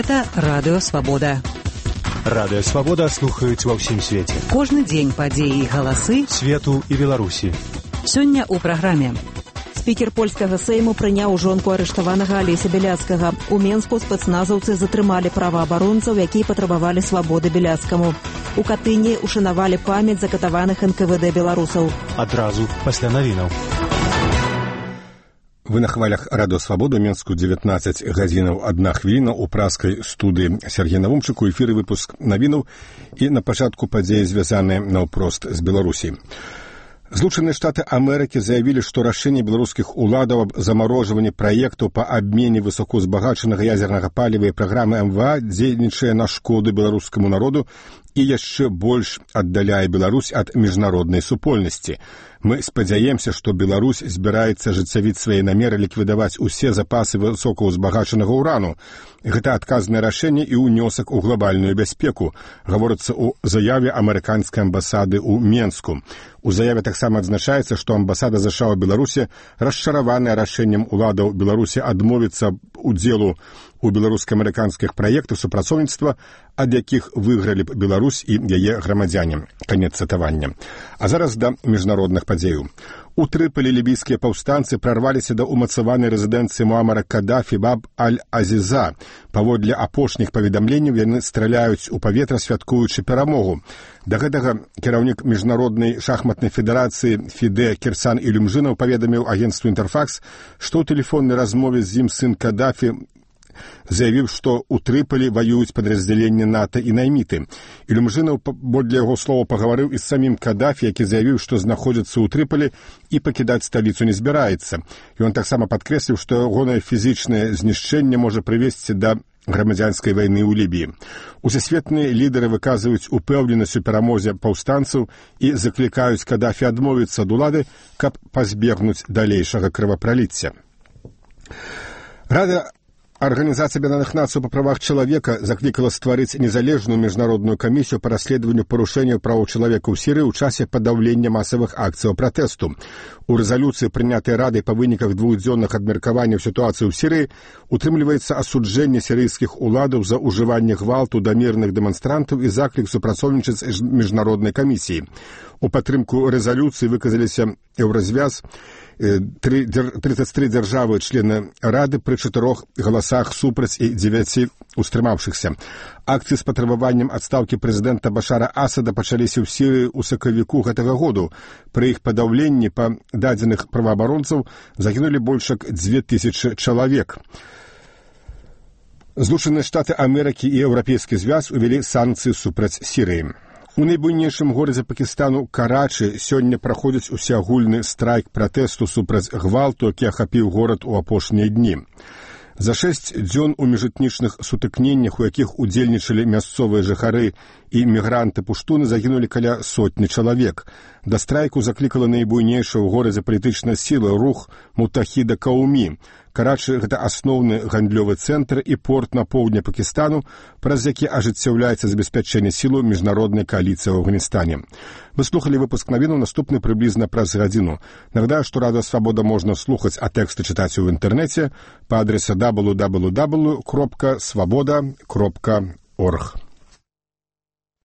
Гэта Радыё Свабода. Радыё Свабода слухаюць ва ўсім свеце. Кожны дзень падзеі і галасы свету і Беларусі. Сёння ў праграме. Спікер польскага сейму прыняў жонку арыштаванага Алеся Бяляцкага. У Менску спецназаўцы затрымалі праваабаронцаў, якія патрабавалі свабоды Бяляцкаму. У Катыні ушанавалі памяць закатаваных НКВД беларусаў. Адразу пасля навінаў. Вы на хвалях Радыё Свабода, Менску 19 гадзінаў 1 хвіліна ў праскай студыі Сергей Навумчык, у эфіры выпуск навінаў і на пачатку падзеі звязаныя наўпрост з Беларусі. Злучаныя Штаты Амерыкі заявілі, што рашэнне беларускіх уладаў аб замарожванні праектаў па абмене высокаўзбагачанага ядзернага паліва і праграмы МВА дзейнічае на шкоду беларускаму народу і яшчэ больш аддаляе Беларусь ад міжнароднай супольнасці. Мы спадзяемся, што Беларусь збіраецца ажыццявіць свае намеры ліквідаваць усе запасы высокаўзбагачанага ўрану. Гэта адказнае рашэнне і ўнёсак у глобальную бяспеку, гаворыцца ў заяве амерыканскай амбасады ў Менску. У заяве таксама адзначаецца, што амбасада ЗША ў Беларусі расчараваная рашэннем уладаў Беларусі адмовіцца удзелу у беларуска-амерыканскіх праектах супрацоўніцтва, ад якіх выйгралі б Беларусь і яе грамадзяне. Канец цытавання. А зараз да міжнародных падзеяў. У Трыполі лібійскія паўстанцы прарваліся да ўмацаванай рэзідэнцыі Муамара Кадафі Баб Аль-Азіза. Паводле апошніх паведамленняў яны страляюць у паветра, святкуючы перамогу. Да гэтага кіраўнік міжнароднай шахматнай федэрацыі Фіде Кірсан Ілюмжынаў паведаміў агенцтву «Інтэрфакс», што ў тэлефоннай размове з ім сын Кадафі заявіў, што ў Трыполі ваююць падраздзяленні НАТО і найміты. Ілюмжынаў, паводле яго слова, пагаварыў і з самім Кадафі, які заявіў, што знаходзіцца ў Трыполі і пакідаць сталіцу не збіраецца. Ён таксама падкрэсліў, што ягонае фізічнае знішчэнне можа прывесці да грамадзянскай вайны ў Лібіі. Усесветныя лідары выказваюць упэўненасць у перамозе паўстанцаў і заклікаюць Кадафі адмовіцца ад улады, каб пазбегнуць далейшага крывапраліцця. Арганізацыя Аб'яднаных Нацый па правах чалавека заклікала стварыць незалежную міжнародную камісію па расследаванню парушэнняў правоў чалавека ў Сірыі ў часе падаўлення масавых акцыяў пратэсту. У рэзалюцыі, прынятай Радай па выніках двухдзённых абмеркаванняў сітуацыі ў Сірыі, утрымліваецца асуджэнне сірыйскіх уладаў за ўжыванне гвалту да мірных дэманстрантаў і заклік супрацоўнічаць з міжнароднай камісіяй. У падтрымку рэзалюцыі выказаліся Еўразвяз, 33 дзяржавы члены Рады пры 4 галасах супраць і 9 устрымаўшыхся. Акцыі з патрабаваннем адстаўкі прэзідэнта Башара Асада пачаліся ў Сірыі ў сакавіку гэтага году. Пры іх падаўленні, па дадзеных праваабаронцаў, загінулі больш як 2000 чалавек. Злучаныя Штаты Амерыкі і Еўрапейскі звяз увялі санкцыі супраць Сірыі. У найбуйнейшым горадзе Пакістану Карачы сёння праходзіць усеагульны страйк пратэсту супраць гвалту, які ахапіў горад у апошнія дні. За 6 дзён у міжэтнічных сутыкненнях, у якіх удзельнічалі мясцовыя жыхары і мігранты-пуштуны, загінулі каля 100 чалавек. Да страйку заклікала найбуйнейшая ў горадзе палітычная сіла рух Мутахіда Каумі. Карачы – гэта асноўны гандлёвы цэнтр і порт на поўдні Пакістану, праз які ажыццяўляецца забеспячэнне сілаў міжнароднай кааліцыі ў Афганістане. Вы слухалі выпуск навінаў, наступны прыблізна праз гадзіну. Нагадаю, што Радыё Свабода можна слухаць, а тэксты чытаць у інтэрнэце па адрэсе www.swaboda.org.